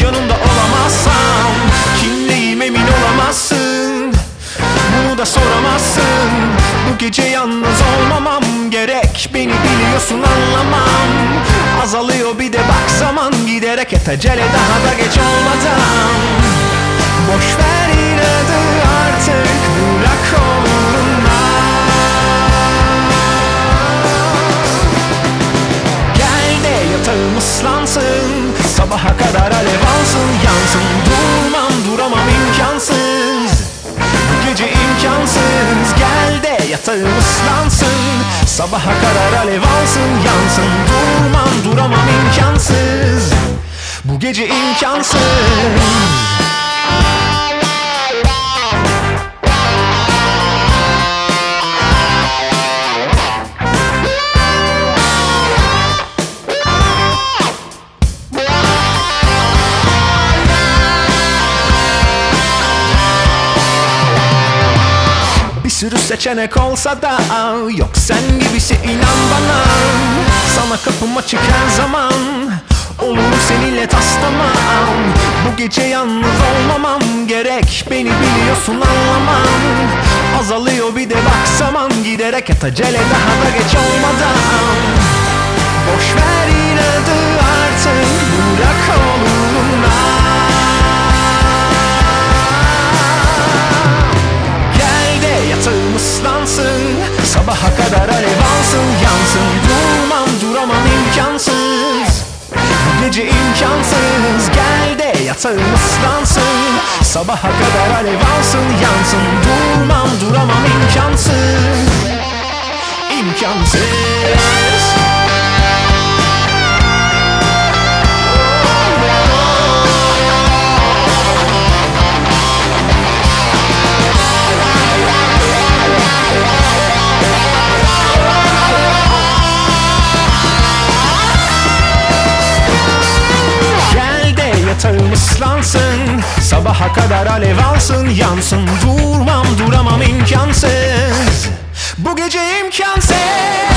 yanımda olamazsam kimleyim emin olamazsın. Bunu da soramazsın. Bu gece yalnız olmamam gerek, beni biliyorsun anlamam. Azalıyor bir de bak zaman giderek, et acele daha da geç olmadan. Boş ver inadı artık, bırak onunla. Gel de yatağım ıslansın, sabaha kadar alev alsın yansın. Durmam duramam imkansız, bu gece imkansız. Gel de yatağım ıslansın, sabaha kadar alev alsın yansın. Durmam duramam imkansız, bu gece imkansız. Bir sürü seçenek olsa da yok sen gibisi, inan bana. Sana kapım açık her zaman, olur seninle taslamam. Bu gece yalnız olmamam gerek, beni biliyorsun anlamam. Azalıyor bir de bak zaman giderek, et acele daha da geç olmadan. Boş ver inadı artık, bırak onunla. Yatağım ıslansın, sabaha kadar alev alsın yansın. Durmam duramam imkansız, bu gece imkansız. Gel de yatağım ıslansın, sabaha kadar alev alsın yansın. Durmam duramam imkansız, imkansız. Yatağım ıslansın, sabaha kadar alev alsın yansın. Durmam duramam imkansız, bu gece imkansız.